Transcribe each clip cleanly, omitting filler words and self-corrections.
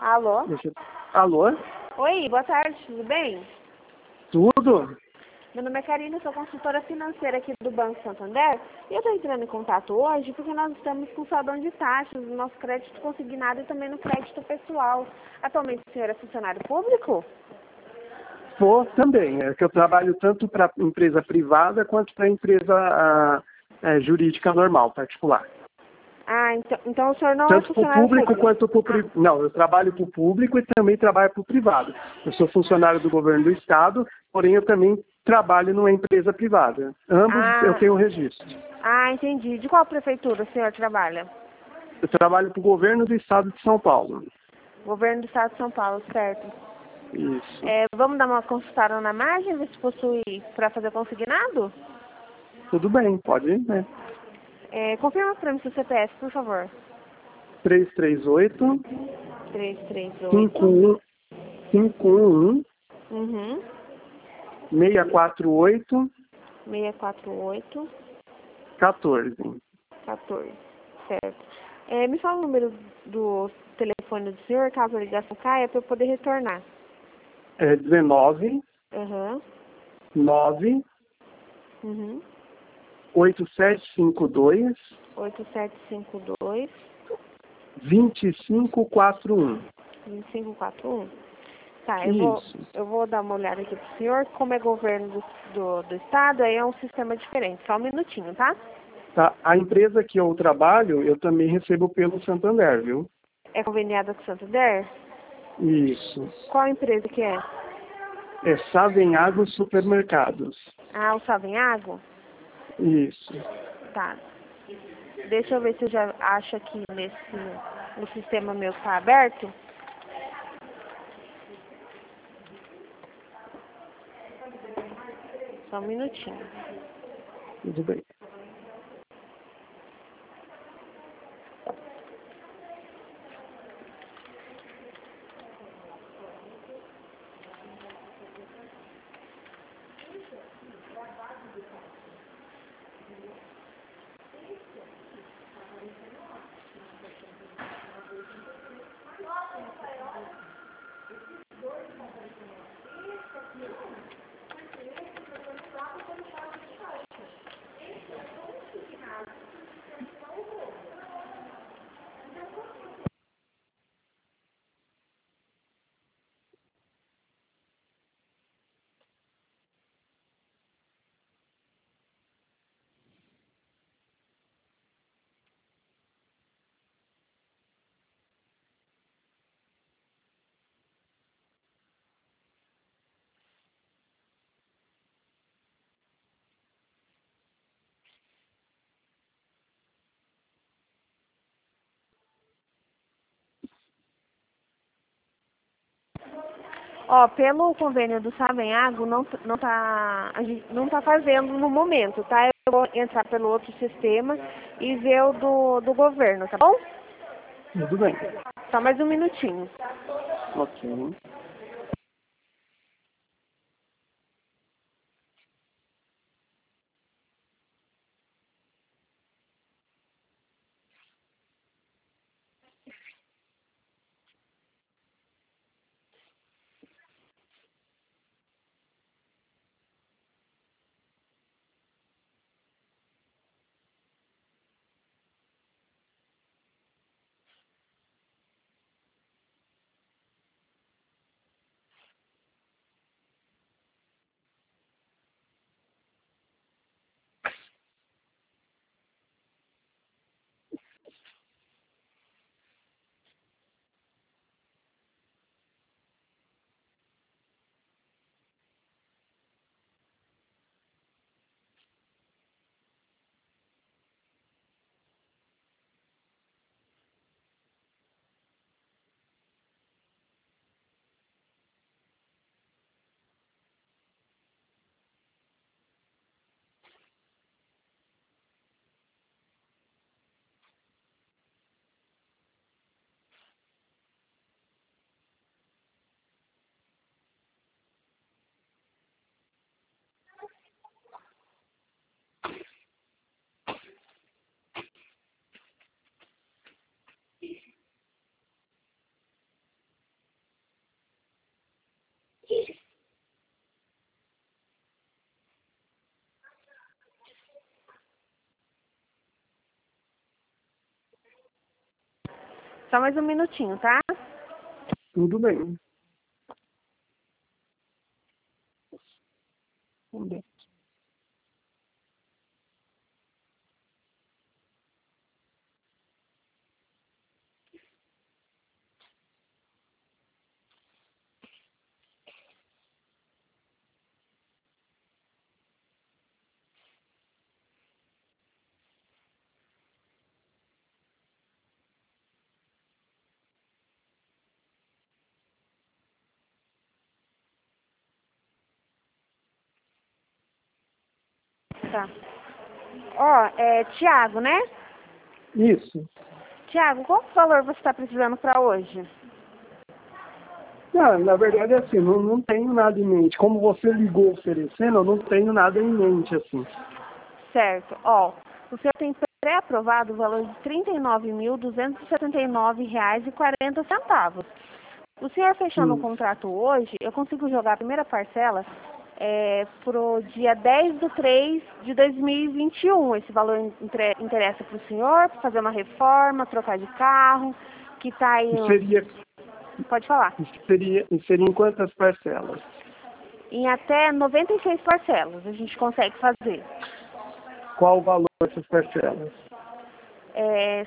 Alô? Alô? Oi, boa tarde, tudo bem? Tudo? Meu nome é Karina, sou consultora financeira aqui do Banco Santander e eu estou entrando em contato hoje porque nós estamos com saldo de taxas no nosso crédito consignado e também no crédito pessoal. Atualmente o senhor é funcionário público? Sou também. É que eu trabalho tanto para empresa privada quanto para empresa jurídica normal, particular. Ah, então o senhor não é Tanto para o funcionário público público? quanto para o privado. Não, eu trabalho para o público e também trabalho para o privado. Eu sou funcionário do governo do estado, porém eu também trabalho numa empresa privada. Ambos eu tenho registro. Entendi. De qual prefeitura o senhor trabalha? Eu trabalho para o governo do estado de São Paulo. Governo do estado de São Paulo, certo. Isso. Vamos dar uma consultada na margem, ver se possui para fazer consignado? Tudo bem, pode ir, né? Confirma para mim seu CPF, por favor. 338 338. 515 Uhum. 648 648 14. 14. Certo. Me fala o número do telefone do senhor, caso a ligação caia, para eu poder retornar. É 19 Aham. 9 Uhum. 8752 8752 2541. 2541. Tá, Isso. eu vou dar uma olhada aqui pro senhor. Como é governo do estado, aí é um sistema diferente. Só um minutinho, tá? Tá. A empresa que eu trabalho, eu também recebo pelo Santander, viu? É conveniada com o Santander? Isso. Qual empresa que é? É Savenhago Supermercados. Ah, o Savenhago? Isso. Tá. Deixa eu ver se eu já acho aqui no sistema meu que tá aberto. Só um minutinho. Tudo bem. Ó, pelo convênio do Savenhago, a gente não tá fazendo no momento, tá? Eu vou entrar pelo outro sistema e ver o do governo, tá bom? Tudo bem. Só mais um minutinho. Ok. Só mais um minutinho, tá? Tudo bem. Vamos ver. Tá. Ó, Tiago, né? Isso. Tiago, qual valor você está precisando para hoje? Não, na verdade, assim, não tenho nada em mente. Como você ligou oferecendo, eu não tenho nada em mente, assim. Certo. Ó, o senhor tem pré-aprovado o valor de R$ 39.279,40. O senhor fechando o contrato hoje, eu consigo jogar a primeira parcela pro dia 10/3/2021. Esse valor interessa para o senhor, para fazer uma reforma, trocar de carro, que tá aí... Pode falar. Seria em quantas parcelas? Em até 96 parcelas a gente consegue fazer. Qual o valor dessas parcelas? R$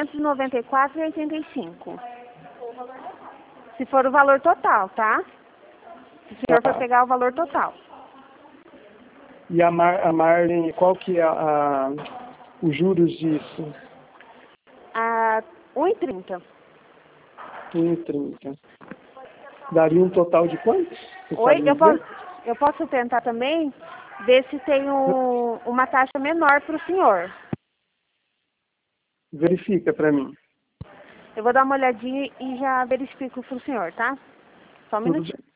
794,85. Se for o valor total, tá? Se o senhor for pegar o valor total. E a Marlene, qual que é os juros disso? 1,30. 1,30. Daria um total de quanto? Oi, eu posso tentar também ver se tem uma taxa menor para o senhor. Verifica para mim. Eu vou dar uma olhadinha e já verifico para o senhor, tá? Só um Tudo minutinho. bem.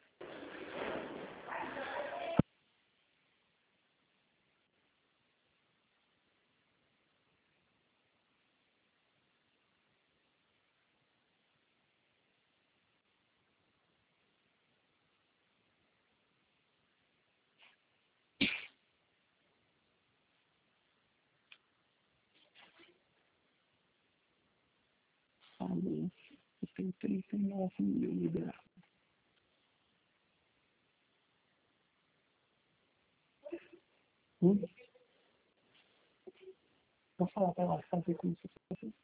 Tem 39 mil liberados. Vou falar para ela fazer como se fosse.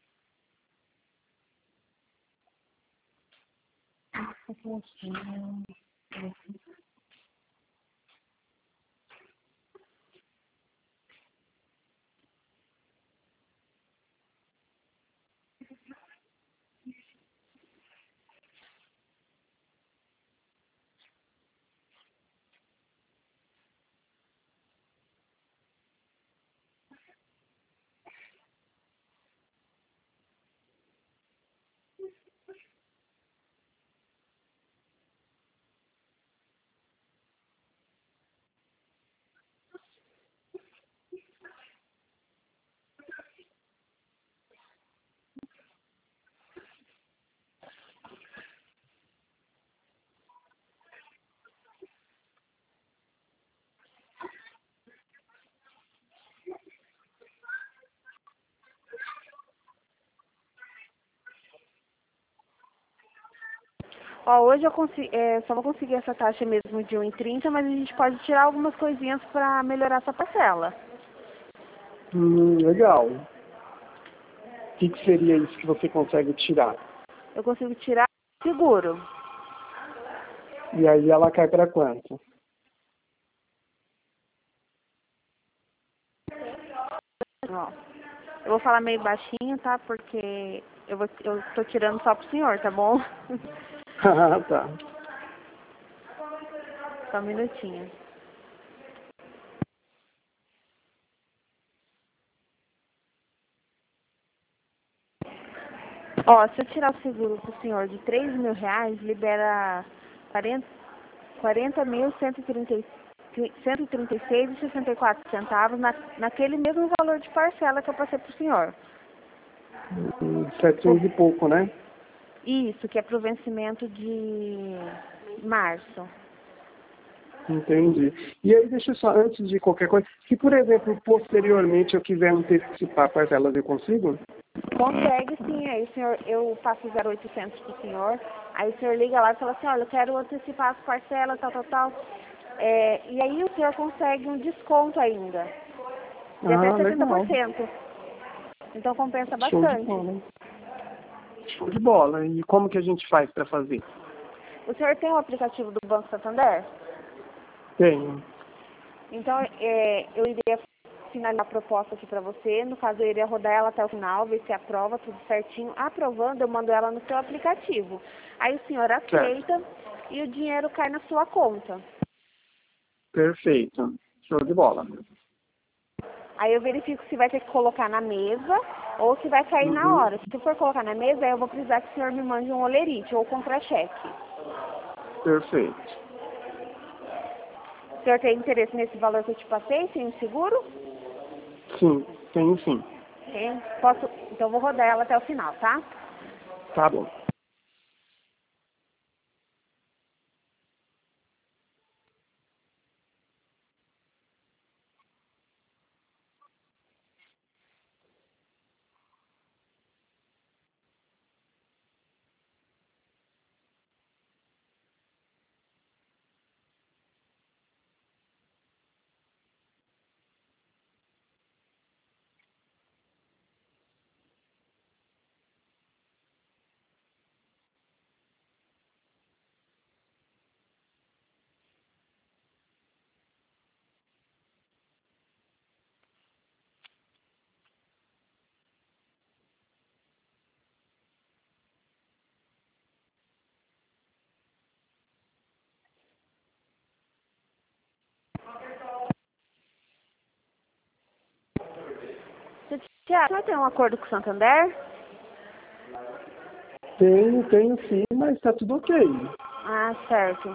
Ó, hoje eu só vou conseguir essa taxa mesmo de 1,30, mas a gente pode tirar algumas coisinhas para melhorar essa parcela. Legal. O que seria isso que você consegue tirar? Eu consigo tirar seguro. E aí ela cai para quanto? Ó, eu vou falar meio baixinho, tá? Porque eu tô tirando só pro senhor, tá bom? Ah, tá. Só um minutinho. Ó, se eu tirar o seguro pro senhor de R$ 3.000, libera 40.136,64 naquele mesmo valor de parcela que eu passei pro senhor. 700 e pouco, né? Isso, que é pro vencimento de março. Entendi. E aí, deixa eu só, antes de qualquer coisa, se por exemplo, posteriormente eu quiser antecipar parcelas, eu consigo? Consegue sim, aí o senhor, eu passo 0,800 pro senhor, aí o senhor liga lá e fala assim, olha, eu quero antecipar as parcelas, tal. E aí o senhor consegue um desconto ainda, de até Legal. 70%. Então compensa Show de bastante. bola. Show de bola. E como que a gente faz para fazer? O senhor tem o aplicativo do Banco Santander? Tenho. Então, eu iria finalizar a proposta aqui para você. No caso, eu iria rodar ela até o final, ver se aprova tudo certinho. Aprovando, eu mando ela no seu aplicativo. Aí o senhor Certo. aceita e o dinheiro cai na sua conta. Perfeito. Show de bola. Aí eu verifico se vai ter que colocar na mesa ou se vai cair na Uhum. hora. Se for colocar na mesa, aí eu vou precisar que o senhor me mande um olerite ou contra-cheque. Perfeito. O senhor tem interesse nesse valor que eu te passei, sem o seguro? Sim, tenho sim. Tem? Posso? Então eu vou rodar ela até o final, tá? Tá bom. Tiago, o senhor tem um acordo com o Santander? Tenho sim, mas tá tudo ok. Ah, certo.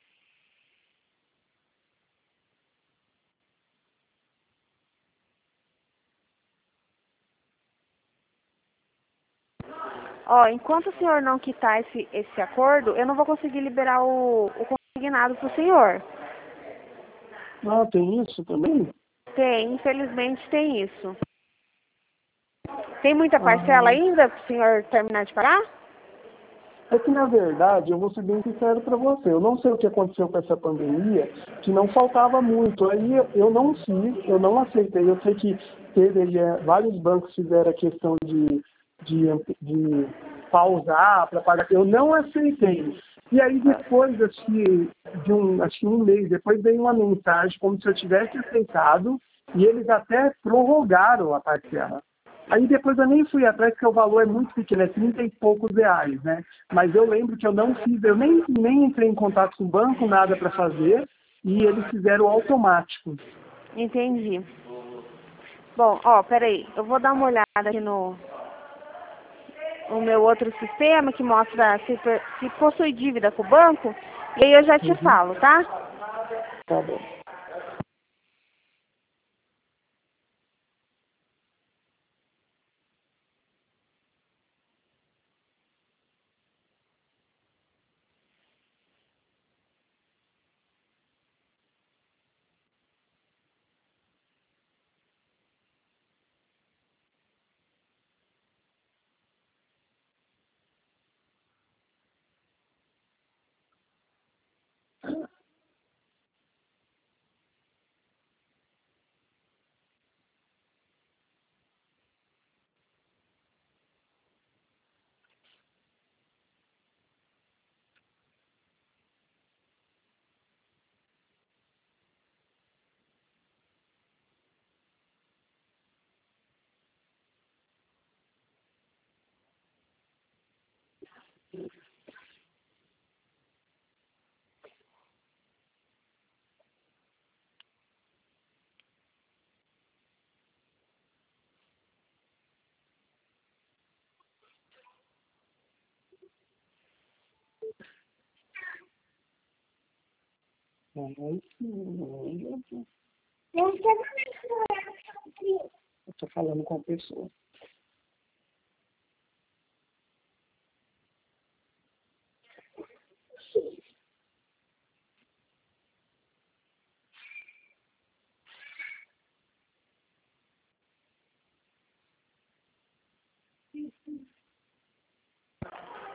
Ó, enquanto o senhor não quitar esse acordo, eu não vou conseguir liberar o consignado pro senhor. Ah, tem isso também? Tem, infelizmente tem isso. Tem muita parcela Ah, ainda pro senhor terminar de pagar? é que, na verdade, eu vou ser bem sincero para você, eu não sei o que aconteceu com essa pandemia, que não faltava muito. Aí eu não fiz, eu não aceitei. Eu sei que vários bancos fizeram a questão de pausar para pagar. Eu não aceitei. E aí depois, acho que um mês depois, veio uma mensagem como se eu tivesse aceitado e eles até prorrogaram a parcela. Aí depois eu nem fui atrás, porque o valor é muito pequeno, é 30 e poucos reais, né? Mas eu lembro que eu não fiz, eu nem entrei em contato com o banco, nada para fazer, e eles fizeram automático. Entendi. Bom, ó, peraí, eu vou dar uma olhada aqui no meu outro sistema que mostra se possui dívida com o banco, e aí eu já te Uhum. falo, tá? Tá bom. Eu estou falando com a pessoa.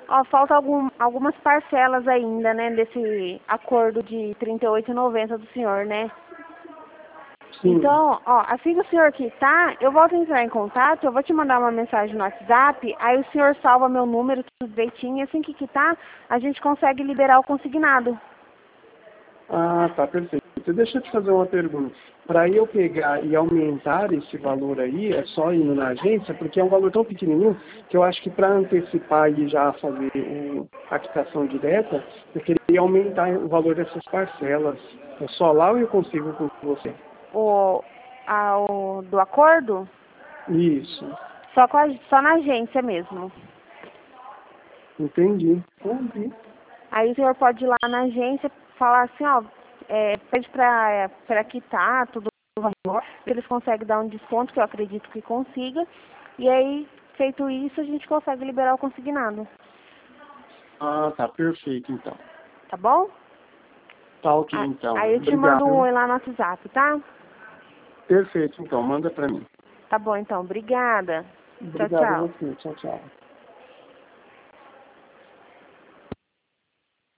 Ó, falta algumas parcelas ainda, né, desse acordo de R$ 38,90 do senhor, né? Sim. Então, ó, assim que o senhor quitar, eu volto a entrar em contato, eu vou te mandar uma mensagem no WhatsApp, aí o senhor salva meu número, tudo direitinho, e assim que quitar, a gente consegue liberar o consignado. Ah, tá, perfeito. Deixa eu te fazer uma pergunta. Para eu pegar e aumentar esse valor aí, é só ir na agência, porque é um valor tão pequenininho que eu acho que para antecipar e já fazer a quitação direta, eu queria aumentar o valor dessas parcelas. É só lá ou eu consigo com você? O do acordo, Isso. só na agência mesmo. Entendi. Entendi. Aí o senhor pode ir lá na agência falar assim, ó, pede para quitar tudo o valor, eles conseguem dar um desconto, que eu acredito que consiga, e aí, feito isso, a gente consegue liberar o consignado. Ah, tá, perfeito então. Tá bom? Tá ok então. Aí eu te mando um Obrigado. oi lá no WhatsApp, tá? Perfeito então, manda para mim. Tá bom, então. Obrigada. Tchau, Obrigado a tchau. você. Tchau, tchau.